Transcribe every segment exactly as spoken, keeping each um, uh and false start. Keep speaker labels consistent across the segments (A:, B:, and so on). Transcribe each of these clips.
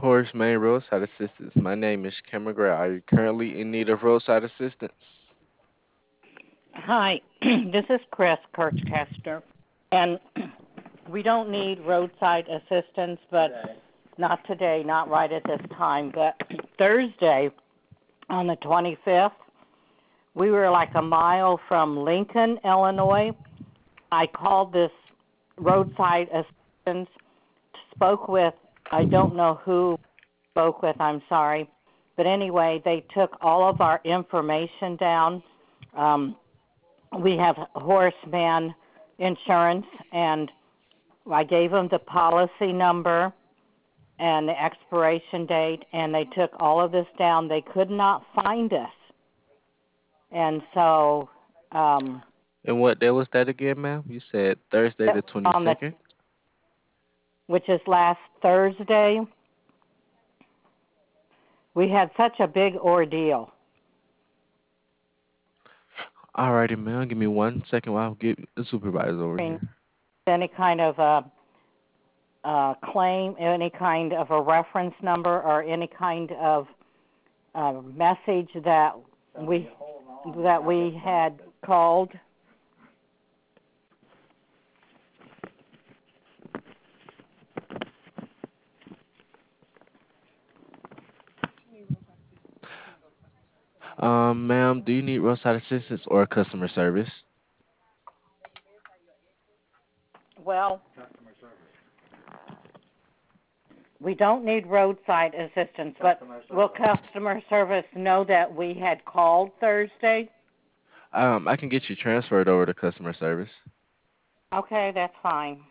A: Horace Main Roadside Assistance. My name is Cameron Gray. Are you currently in need of roadside assistance?
B: Hi, this is Chris Kirchcaster, and we don't need roadside assistance, but not today, not right at this time. But Thursday, on the twenty-fifth, we were like a mile from Lincoln, Illinois. I called this roadside assistance, spoke with, I don't know who spoke with, I'm sorry. But anyway, they took all of our information down. Um, we have Horseman Insurance, and I gave them the policy number and the expiration date, and they took all of this down. They could not find us. And so um,
A: And what day was that again, ma'am? You said Thursday
B: that
A: the
B: was on the,
A: twenty-second?
B: which is last Thursday, we had such a big ordeal.
A: Alrighty, ma'am. Give me one second while I get the supervisor over here.
B: Any kind of a, a claim, any kind of a reference number, or any kind of uh, message that we that we had called.
A: Um, ma'am, do you need roadside assistance or customer service?
B: Well, we don't need roadside assistance, but will customer service know that we had called Thursday?
A: Um, I can get you transferred over to customer service.
B: Okay, that's fine.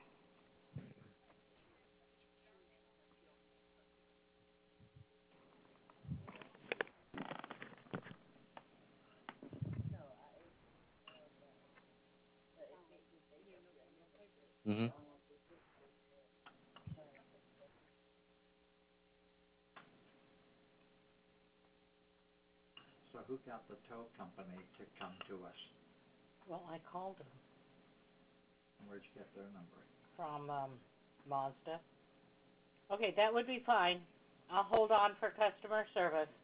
A: Mm-hmm.
C: So who got the tow company to come to us?
B: Well, I called them
C: And where'd you get their number?
B: from um, Mazda. Okay, that would be fine. I'll hold on for customer service.